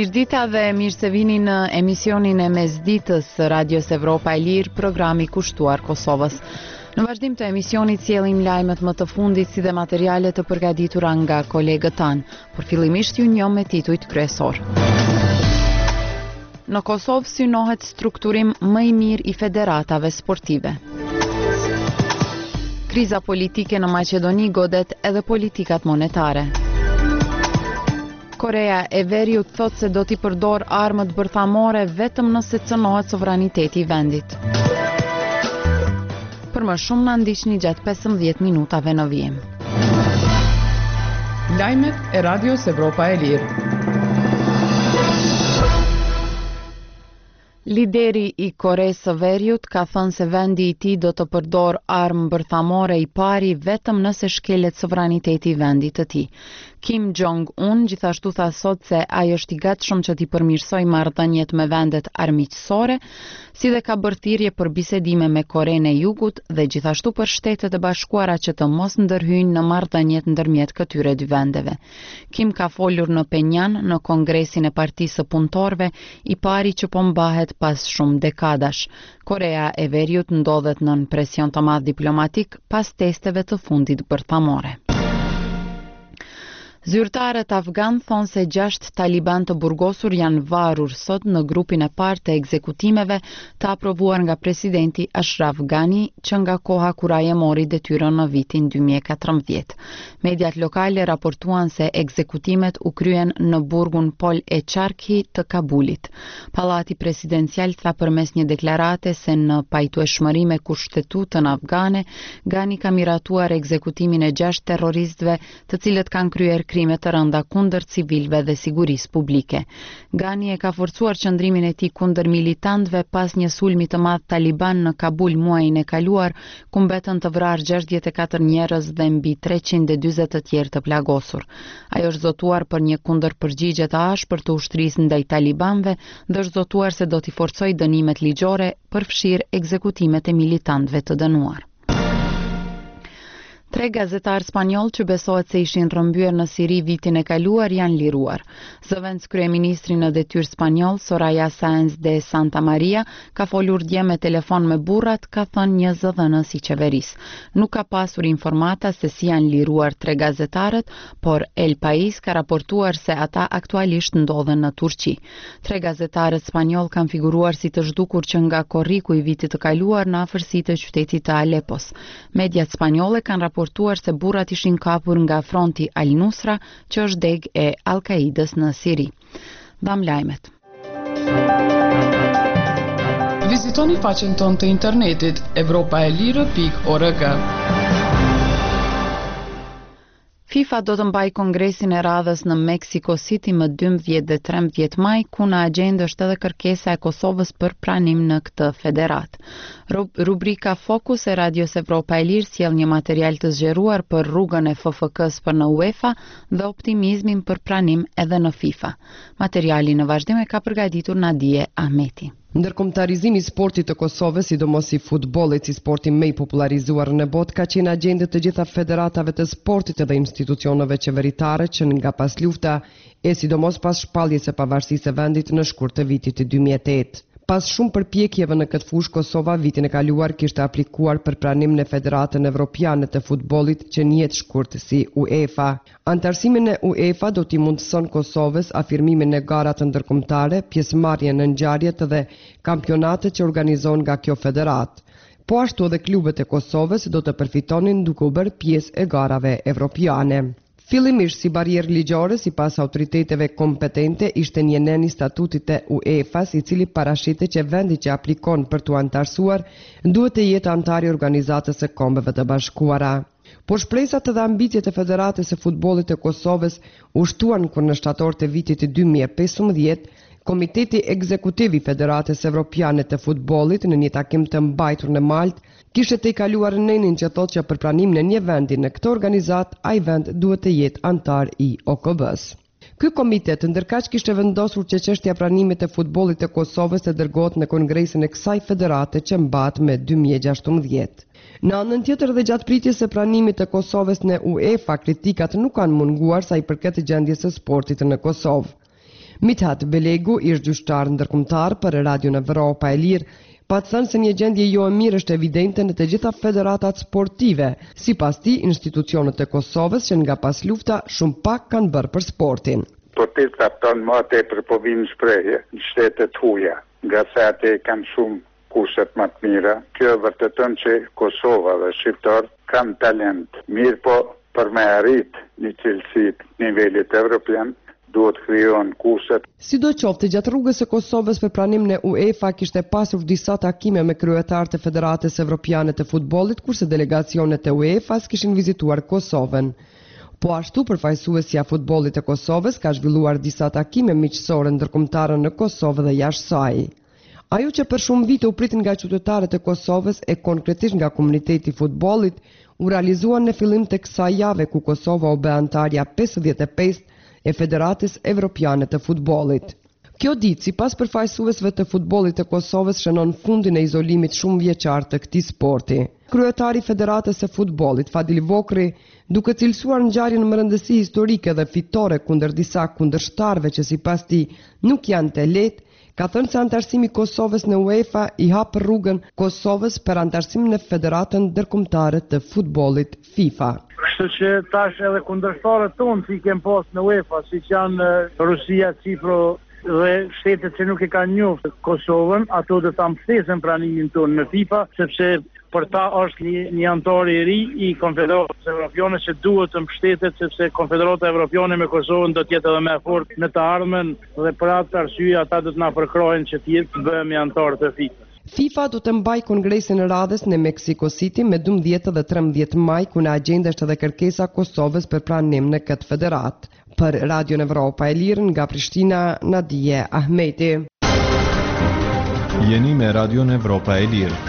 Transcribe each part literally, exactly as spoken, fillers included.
Mirëdita dhe mirë se vini në emisionin e mesditës së Radios Evropa e Lirë, programi kushtuar Kosovës. Në vazhdim të emisionit sjellim lajmet më të fundit si dhe materiale të përgatitura nga kolegët tanë, por fillimisht ju njoh me titujt kryesor. Në Kosovë synohet strukturim më i mirë i federatave sportive. Kriza politike në Maqedoni godet edhe politikat monetare. Korea e Veriut thot se do t'i përdor armët bërthamore vetëm nëse cënohet sovraniteti i vendit. Për më shumë na ndiqni gjatë pesëmbëdhjetë minutave në vijim. Lajmet e Radios Evropa e Lirë. Lideri i Koreas së Veriut ka thënë se vendi i tij do të përdor armë bërthamore i pari vetëm nëse shkelet sovraniteti i vendit të tij. Kim Jong-un gjithashtu tha sot se ai është i gatshëm që t'i përmirësojë marrëdhëniet me vendet armiqësore, si dhe ka bërë thirrje për bisedime me Korenë e Jugut dhe gjithashtu për Shtetet e Bashkuara që të mos ndërhyjnë në marrëdhëniet ndërmjet këtyre dy vendeve. Kim ka folur në Penjan në Kongresin e Partisë së Punëtorëve, i pari që po mbahet pas shumë dekadash. Korea e Veriut ndodhet nën presion të madh diplomatik pas testeve të fundit bërthamore. Zyrtarët afgan thonë se gjashtë taliban të burgosur janë varur sot në grupin e parë të ekzekutimeve të aprovuar nga presidenti Ashraf Ghani, që nga koha kur ai e mori detyrën në vitin dy mijë e katërmbëdhjetë. Mediat lokale raportuan se ekzekutimet u kryen në burgun Pol e Charki të Kabulit. Pallati presidencial tha përmes një deklarate se në pajtueshmëri me kushtetutën afgane, Ghani ka miratuar ekzekutimin e gjashtë terroristëve, të cilët kanë kryer krime të rënda kundër civilëve dhe sigurisë publike. Ghani e ka forcuar qëndrimin e tij kundër militantëve pas një sulmi të madh taliban në Kabul muajin e kaluar, ku mbetën të vrarë gjashtëdhjetë e katër njerëz dhe mbi treqind e dyzet të tjerë të plagosur. Ai është zotuar për një kundërpërgjigje të ashpër të ushtrisë ndaj talibanëve dhe është zotuar se do t'i forcojë dënimet ligjore, përfshirë ekzekutimet e militantëve të dënuar. Tre gazetarë spanjoll që besohet se ishin rrëmbyer në Siri vitin e kaluar janë liruar. Zëvendës kryeministri në detyrë spanjoll, Soraya Sáenz de Santa Maria, ka folur dje me telefon me burrat, ka thënë një zëdhënës i qeverisë. Nuk ka pasur informata se si janë liruar tre gazetarët, por El País ka raportuar se ata aktualisht ndodhen në Turqi. Tre gazetarët spanjoll kanë figuruar si të zhdukur që nga korriku i vitit të kaluar në afërsitë e qytetit të Alepos. Mediat spanjolle kanë raportuar raportuar se burrat ishin kapur nga fronti Al-Nusra, që është deg e Al-Qaidës në Siri. Dham lajmet. Vizitoni faqen tonë të internetit evropaelire pikë org. FIFA do të mbaj kongresin e radhës në Mexico City më dymbëdhjetë dhe trembëdhjetë maj, ku në agjendë është edhe kërkesa e Kosovës për pranim në këtë federat. Rubrika Fokus e Radios Evropa e Lirë sjell një material të zgjeruar për rrugën e F F K-s për në UEFA dhe optimizmin për pranim edhe në FIFA. Materiali në vazhdim e ka përgatitur Nadije Ahmeti. Ndërkombëtarizimi i sportit të Kosovës, sidomos i futbollit si sporti më i popularizuar në botë, ka qenë agjendë të gjitha federatave të sportit dhe institucioneve qeveritare që nga pas lufta e sidomos pas shpalljes së pavarësisë së vendit në shkurt të vitit dy mijë e tetë. Pas shumë përpjekjeve në këtë fushë, Kosova vitin e kaluar kishte aplikuar për pranim në Federatën Evropiane të Futbollit, që njihet shkurt si UEFA. Antarësimin e UEFA do t'i mundëson Kosovës afirmimin në garat ndërkombëtare, pjesëmarrjen në ngjarjet dhe kampionatet që organizon nga kjo federat. Po ashtu edhe klubet e Kosovës do të përfitonin duke u bërë pjesë e garave evropiane. Fillimisht si barierë ligjore, sipas autoriteteve kompetente, ishte një nen i statutit të UEFA-s, i cili parashite që vendi që aplikon për t'u antarësuar duhet të jetë antar i Organizatës së Kombeve të Bashkuara. Por shpresat dhe ambicjet e Federatës së Futbollit të Kosovës u shtuan kur në shtator të vitit dy mijë e pesëmbëdhjetë Komiteti Ekzekutiv i Federatës Evropiane të Futbollit në një takim të mbajtur në Maltë kishte të i kaluar nenin që thotë që për pranim në një vendi në këtë organizat, ai vend duhet të jetë antar i O K B-s. Ky komitet ndërkaq kishte vendosur që çështja e pranimit të futbollit të Kosovës të dërgohet në kongresin e kësaj federate që mbahet me dy mijë e gjashtëmbëdhjetë. Në anën tjetër dhe gjatë pritjes së pranimit të Kosovës në UEFA, kritikat nuk kanë munguar sa i përket gjendjes së sportit në Kosovë. Mithat Belegu, ish gjyqtar ndërkombëtar për Radion Evropa e Lirë, pa të thënë se një gjendje jo e mirë është evidente në të gjitha federatat sportive. Sipas tij, institucionet e Kosovës që nga pas lufta shumë pak kanë bërë për sportin. Sportistat tonë më tepër po vinë shprehje në shtetet huaja, nga se atë kanë shumë kushtet më të mira. Kjo vërteton që Kosova dhe shqiptar kanë talent. Mirë po për me arrit një cilësi të nivelit evropian, duhet krijon kushtet. Sidoqoftë, gjatë rrugës së Kosovës për pranim në UEFA kishte pasur disa takime me kryetarët e Federatës Evropiane të Futbollit, kurse delegacionet e UEFA-s kishin vizituar Kosovën. Po ashtu, përfaqësuesja e futbollit të Kosovës ka zhvilluar disa takime miqësore ndërkombëtare në Kosovë dhe jashtë saj. Ajo që për shumë vite u pritin nga qytetarët e Kosovës e konkretisht nga komuniteti i futbollit, u realizua në fillim të kësaj jave ku Kosova u bë antarja pesëdhjetë e pesë e Federatës Evropiane të Futbollit. Kjo ditë, sipas përfaqësuesve të futbollit të Kosovës, shënon fundin e izolimit shumë vjeçar të këtij sporti. Kryetari i Federatës së Futbollit, Fadil Vokri, duke cilësuar ngjarjen me rëndësi historike dhe fitore kundër disa kundërshtarëve që sipas tij nuk janë të lehtë, ka thënë se antarësimi i Kosovës në UEFA i hap rrugën Kosovës për antarësim në Federatën Ndërkombëtare të Futbollit FIFA. Kështu që tash edhe kundërshtarët tonë që i kem pas në UEFA, siç janë Rusia, Cipro dhe shtetet që nuk e kanë njohur Kosovën, ato do ta mbështesin pranimin tonë në FIFA, sepse për ta është një, një antar i ri i Konfederatës Evropiane që duhet të mbështetet, sepse Konfederata Evropiane me Kosovën do të jetë edhe më e fortë në të ardhmen dhe për atë arsye ata do të na përkrojnë që të jetë të bëhemi antar të FIFA. FIFA do të mbaj kongresin e radhës në Mexico City me dymbëdhjetë dhe trembëdhjetë maj, ku në agenda është edhe kërkesa Kosovës për pranim në këtë federat. Për Radion Evropa e Lirë, nga Prishtina, Nadije Ahmeti. Jeni me Radion Evropa e Lirë.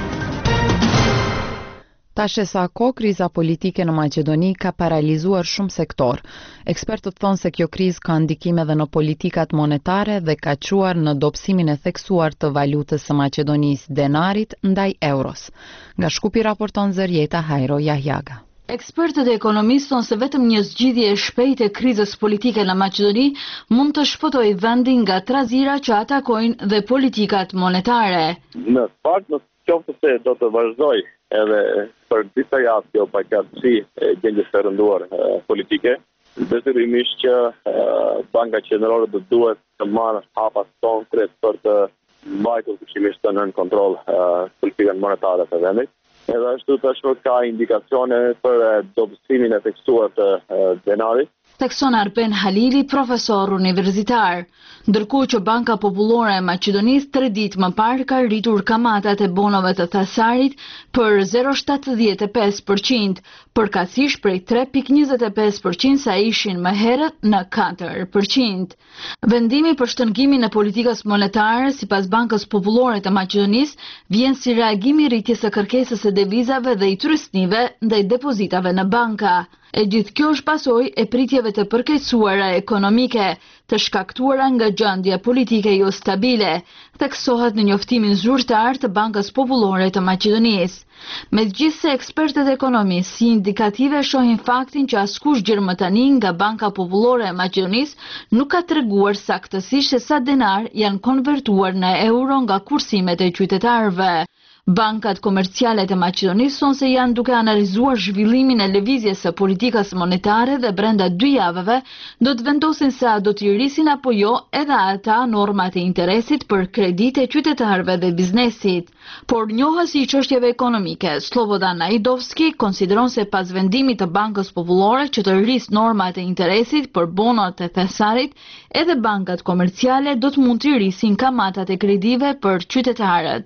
Tash e sa ko, kriza politike në Maqedoni ka paralizuar shumë sektor. Ekspertët thonë se kjo krizë ka ndikime edhe në politikat monetare dhe ka quar në dobësimin e theksuar të valutës së Maqedonisë, denarit ndaj euros. Nga Shkupi raporton Zërjeta Hajro Jahjaga. Ekspertët e ekonomisë thonë se vetëm një zgjidhje e shpejtë e krizës politike në Maqedoni mund të shpëtojë vendin nga trazira që atakojnë dhe politikat monetare. Në fakt, në qoftë se do të vazhdoj edhe për disa javë kjo pakatësi e gjendjes së rënduar politike, detyrimisht që Banka Qendrore do duhet të marrë hapa konkret për të mbajtur kushtimisht nën kontroll politikën monetare të vendit. Edhe ashtu tashmë ka indikacione për dobësimin e theksuar të denarit. Thekson Arben Halili, profesor universitar. Ndërkohë që Banka Popullore e Maqedonisë tre ditë më parë ka rritur kamatat e bonove të thasarit për zero virgulë shtatëdhjetë e pesë përqind, përkatësisht prej tre virgulë njëzet e pesë përqind sa ishin më herët në katër përqind. Vendimi për shtrëngimin e politikës monetare sipas Bankës Popullore të Maqedonisë vjen si reagim i rritjes së kërkesës së devizave dhe i turistëve ndaj depozitave në banka. E gjithë kjo është pasojë e pritjeve të përkeqësuara ekonomike, të shkaktuara nga gjendja politike jo stabile, theksohet në njoftimin zyrtar të Bankës Popullore të Maqedonisë. Megjithse ekspertët ekonomisë si indikative shohin faktin që askush gjërë më tani nga Banka Popullore e Maqedonisë nuk ka treguar saktësisht se sa denar janë konvertuar në euro nga kursimet e qytetarëve. Bankat komerciale të Maqedonisë thonë se janë duke analizuar zhvillimin e lëvizjes së politikës monetare dhe brenda dy javëve do të vendosin se a do të rrisin apo jo edhe ata normat e interesit për kreditë e qytetarëve dhe biznesit. Por njohësi i çështjeve ekonomike, Slobodan Naidovski, konsideron se pas vendimit të Bankës Popullore që të rris normat e interesit për bonot e thesarit, edhe bankat komerciale do të mund të rrisin kamatat e kredive për qytetarët.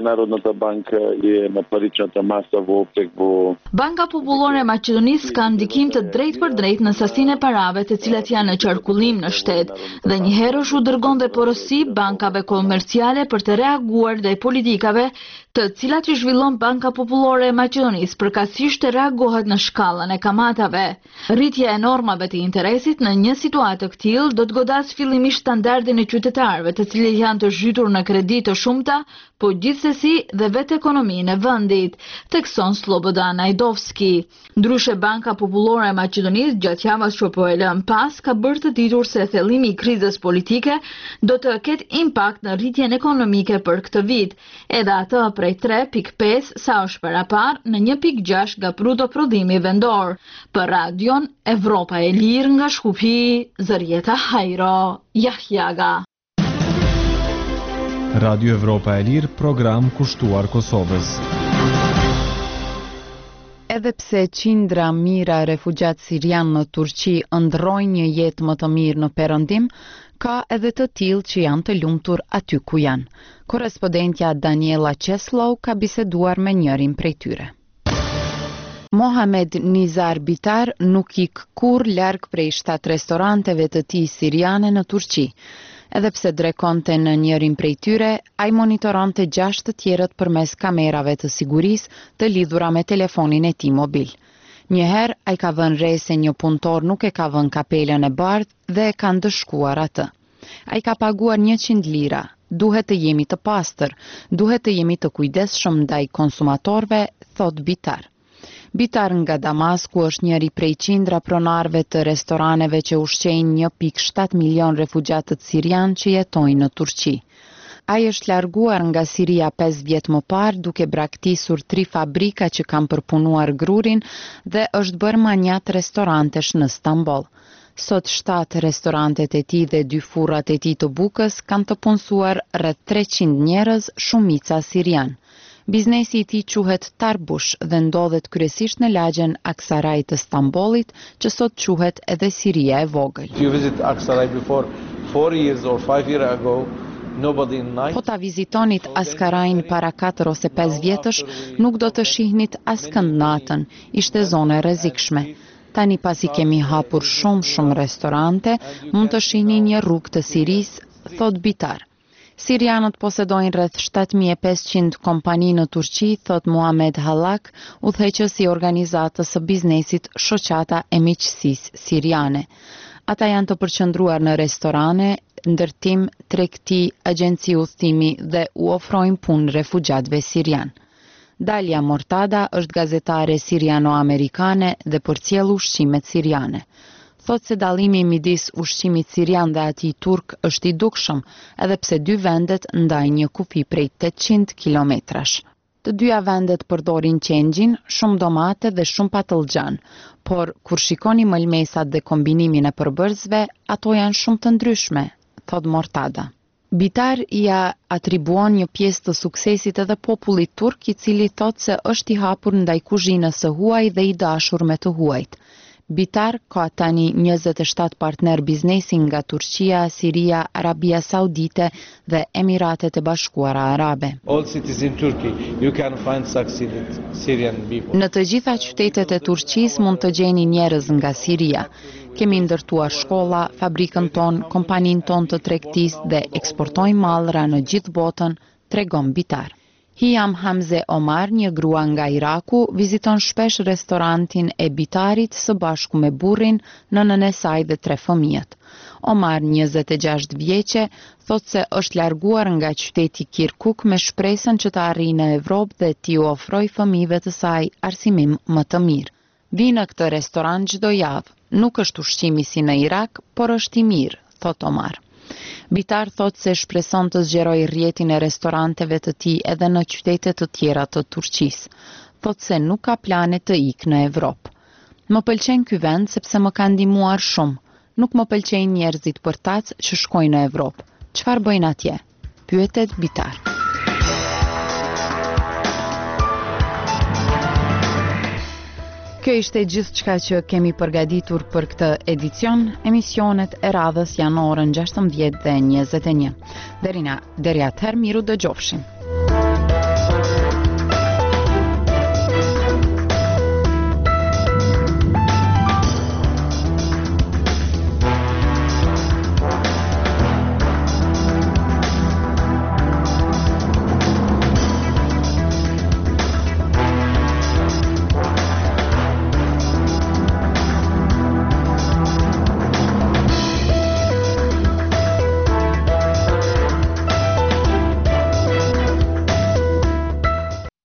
Banka Popullore e Maqedonisë ka ndikim të drejt për drejt në sasinë e parave të cilat janë në qarkullim në shtet dhe njëherë u dërgon dhe porosi bankave komerciale për të reaguar ndaj politikave të cilat që zhvillon Banka Popullore e Maqedonisë përkatësisht të reagohet në shkallën e kamatave. Rritja e normave të interesit në një situatë të këtillë do të godasë fillimisht standardin e qytetarëve, të cilët janë të zhytur në kredi të shumta, po gjithsesi dhe vetë ekonominë e vendit, thekson Slobodan Najdovski. Ndryshe Banka Popullore e Maqedonisë gjatë javës që po e lën pas ka bërë të ditur se thellimi i krizës politike do të ketë impakt në rritjen ekonomike për këtë vit, edhe atë prej tre pikë pesë sa është parapar në një pikë gjashtë nga bruto prodhimi vendor. Për radion Evropa e Lirë nga Shkupi, Zërieta Hajro, Jahjaga. Radio Evropa e Lirë, program kushtuar Kosovës. Edhe pse qindra mijëra refugjat sirian në Turqi ndrojnë një jetë më të mirë në Perëndim, ka edhe të tillë që janë të lumtur aty ku janë. Korrespondentja Daniela Qeslov ka biseduar me njërin prej tyre. Mohamed Nizar Bitar nuk ik kur larg prej shtat restoranteve të tij siriane në Turqi. Edhe pse drekonte në njërin prej tyre, ai monitoronte gjashtë të tjerët përmes kamerave të sigurisë të lidhura me telefonin e tij mobil. Njëherë ai ka vënë re se një punëtor nuk e ka vënë kapelën e bardhë dhe e ka ndëshkuar atë. Ai ka paguar njëqind lira. Duhet të jemi të pastër, duhet të jemi të kujdesshëm ndaj konsumatorëve, thot Bitar. Bitar nga Damasku është njëri prej qindra pronarëve të restoraneve që ushqejnë një pikë shtat milion refugjatët sirian që jetojnë në Turqi. Ai është larguar nga Siria pesë vjet më parë duke braktisur tri fabrika që kanë përpunuar grurin dhe është bërë manjat restorantesh në Stamboll. Sot shtat restorantet e tij dhe dy furrat e tij të bukës kanë të punësuar rreth treqind njerëz, shumica sirian. Biznesi i tij quhet Tarbush dhe ndodhet kryesisht në lagjen Aksaray të Stambollit, që sot quhet edhe Siria e vogël. If you visit Aksaray before four years or five years ago, nobody in night. Po ta vizitonit Askarajin para katër ose pesë vjetësh, nuk do të shihnit askënd natën, ishte zonë e rrezikshme. Tani pasi kemi hapur shumë shumë restorante, mund të shihni një rrugë të Sirisë, thot Bitar. Sirianët posedojnë rreth shtatë mijë e pesëqind kompani në Turqi, thot Muhamed Hallak, udhëheqësi i organizatës së biznesit Shoqata e Miqësisë Siriane. Ata janë të përqendruar në restorane, ndërtim, tregti, agjenci udhëtimi dhe u ofrojnë punë refugjatëve sirian. Dalia Mortada është gazetare siriano-amerikane dhe përcjell ushqimet siriane. Thot se dallimi midis ushqimit sirian dhe atij turk është i dukshëm, edhe pse dy vendet ndajnë një kufi prej tetëqind kilometrash. Të dyja vendet përdorin qengjin, shumë domate dhe shumë patëllxhan, por kur shikoni mëlmesat dhe kombinimin e përbërësve, ato janë shumë të ndryshme, thot Mortada. Bitar ia atribuon një pjesë të suksesit edhe popullit turk, i cili thot se është i hapur ndaj kuzhinës së huaj dhe i dashur me të huajt. Bitar ka tani njëzet e shtatë partner biznesi nga Turqia, Siria, Arabia Saudite dhe Emiratet e Bashkuara Arabe. All cities in Turkey, you can find succeeded Syrian people. Në të gjitha qytetet e Turqisë mund të gjeni njerëz nga Siria. Kemi ndërtuar shkolla, fabrikën ton, kompanin ton të tregtisë dhe eksportojmë mallra në gjithë botën, tregon Bitar. Hiam Hamze Omar, një grua nga Iraku, viziton shpesh restorantin e Bitarit së bashku me burrin, nënën e saj dhe tre fëmijët. Omar, njëzet e gjashtë vjeçe, thot se është larguar nga qyteti Kirkuk me shpresën që të arrijë në Evropë dhe t'i u ofrojë fëmijëve të saj arsimim më të mirë. Vi në këtë restorant çdo javë. Nuk është ushqimi si në Irak, por është i mirë, thot Omar. Bitar thot se shpreson të zgjerojë rrjetin e restoranteve të tij edhe në qytete të tjera të Turqisë. Thot se nuk ka plane të ikë në Evropë. Më pëlqen ky vend sepse më ka ndihmuar shumë. Nuk më pëlqejnë njerëzit përtac që shkojnë në Evropë. Çfarë bëjnë atje? Pyetet Bitar. Kjo ishte gjithçka që kemi përgatitur për këtë edicion. Emisionet e radhës janë në orën gjashtëmbëdhjetë dhe njëzet e një. Deri na, deri atëherë miru dëgjofshim.